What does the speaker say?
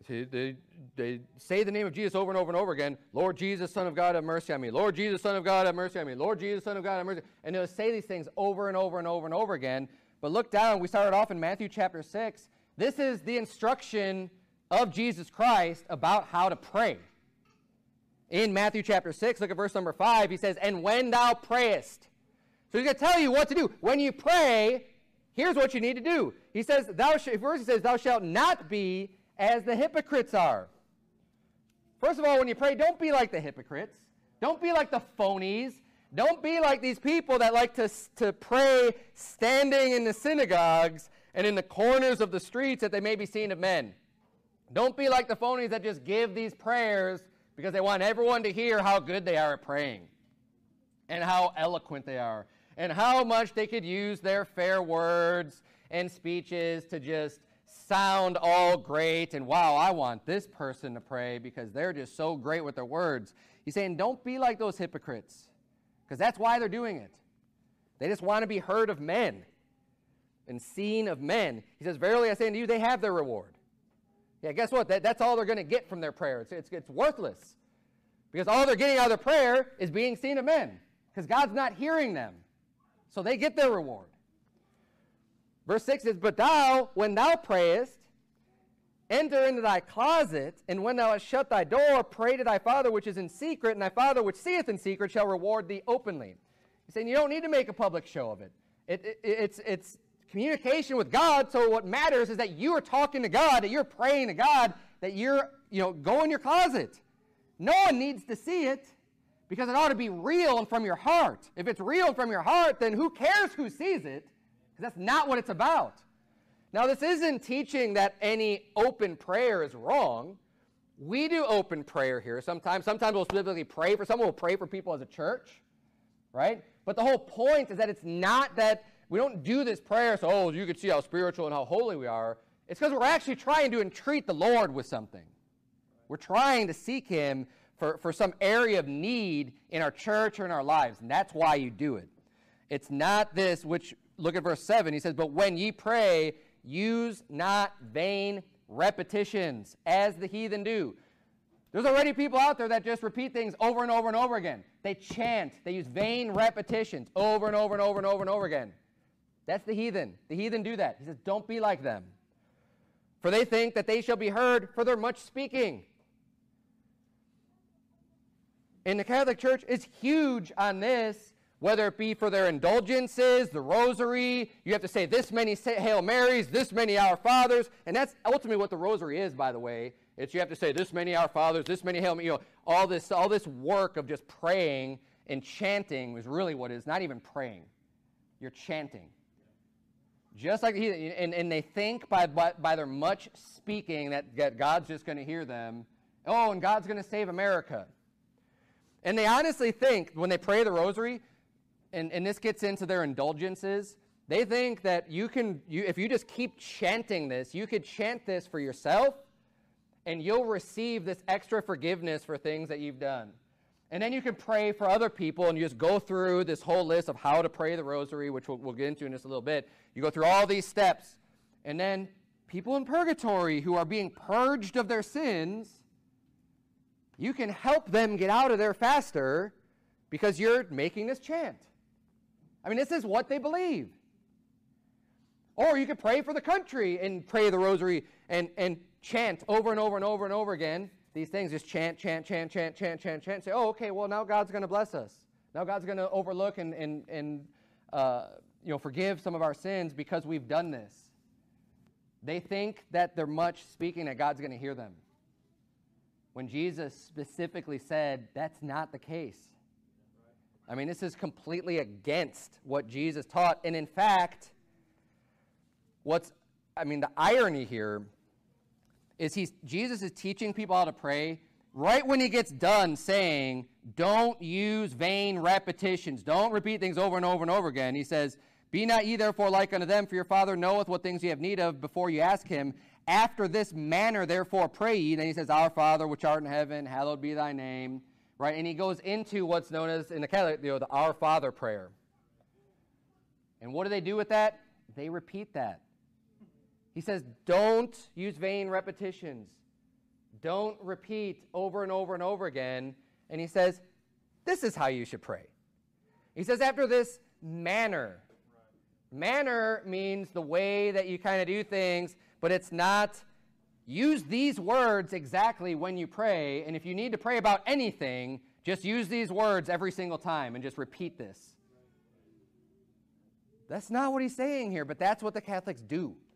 See, they say the name of Jesus over and over and over again. Lord Jesus, Son of God, have mercy on me. Lord Jesus, Son of God, have mercy on me. Lord Jesus, Son of God, have mercy. And they'll say these things over and over and over and over again. But look down. We started off in Matthew chapter 6. This is the instruction of Jesus Christ about how to pray. In Matthew chapter 6, look at verse number 5. He says, and when thou prayest. So he's going to tell you what to do. When you pray, here's what you need to do. He says, thou shalt not be as the hypocrites are. First of all, when you pray, don't be like the hypocrites. Don't be like the phonies. Don't be like these people that like to pray standing in the synagogues and in the corners of the streets that they may be seen of men. Don't be like the phonies that just give these prayers because they want everyone to hear how good they are at praying and how eloquent they are and how much they could use their fair words and speeches to just sound all great, and wow, I want this person to pray because they're just so great with their words. He's saying don't be like those hypocrites, because that's why they're doing it. They just want to be heard of men and seen of men. He says, verily I say unto you, they have their reward. Yeah, guess what? That's all they're going to get from their prayer. It's worthless, because all they're getting out of their prayer is being seen of men, because God's not hearing them. So they get their reward. Verse 6 says, but thou, when thou prayest, enter into thy closet, and when thou hast shut thy door, pray to thy Father which is in secret, and thy Father which seeth in secret shall reward thee openly. He's saying you don't need to make a public show of it. It's communication with God, so what matters is that you are talking to God, that you're praying to God, that you're, go in your closet. No one needs to see it, because it ought to be real and from your heart. If it's real and from your heart, then who cares who sees it? Because that's not what it's about. Now, this isn't teaching that any open prayer is wrong. We do open prayer here sometimes. Sometimes we'll specifically pray for someone. We'll pray for people as a church, right? But the whole point is that it's not that we don't do this prayer so, you can see how spiritual and how holy we are. It's because we're actually trying to entreat the Lord with something. We're trying to seek Him for some area of need in our church or in our lives, and that's why you do it. It's not this, which, look at verse 7. He says, but when ye pray, use not vain repetitions, as the heathen do. There's already people out there that just repeat things over and over and over again. They chant. They use vain repetitions over and over and over and over and over again. That's the heathen. The heathen do that. He says, don't be like them. For they think that they shall be heard for their much speaking. And the Catholic Church is huge on this, whether it be for their indulgences, the rosary. You have to say this many Hail Marys, this many Our Fathers, and that's ultimately what the rosary is, by the way. It's you have to say this many Our Fathers, this many Hail Marys. All this work of just praying and chanting is really what it is. Not even praying. You're chanting. Just like and they think by their much speaking that God's just going to hear them. Oh, and God's going to save America. And they honestly think, when they pray the rosary, and this gets into their indulgences, they think that if you just keep chanting this, you could chant this for yourself, and you'll receive this extra forgiveness for things that you've done. And then you can pray for other people, and you just go through this whole list of how to pray the rosary, which we'll get into in just a little bit. You go through all these steps, and then people in purgatory who are being purged of their sins, you can help them get out of there faster because you're making this chant. I mean, this is what they believe. Or you could pray for the country and pray the rosary and chant over and over and over and over again. These things, just chant. Say, oh, okay, well, now God's going to bless us. Now God's going to overlook and forgive some of our sins because we've done this. They think that they're much speaking, that God's going to hear them. When Jesus specifically said that's not the case. I mean, this is completely against what Jesus taught. And in fact, the irony here is Jesus is teaching people how to pray right when he gets done saying, don't use vain repetitions. Don't repeat things over and over and over again. He says, be not ye therefore like unto them, for your Father knoweth what things ye have need of before you ask him. After this manner, therefore, pray ye. Then he says, Our Father, which art in heaven, hallowed be thy name. Right? And he goes into what's known as, in the Catholic, the Our Father prayer. And what do they do with that? They repeat that. He says, don't use vain repetitions. Don't repeat over and over and over again. And he says, this is how you should pray. He says, after this manner. Manner means the way that you kind of do things, but it's not, use these words exactly when you pray, and if you need to pray about anything, just use these words every single time and just repeat this. That's not what he's saying here, but that's what the Catholics do.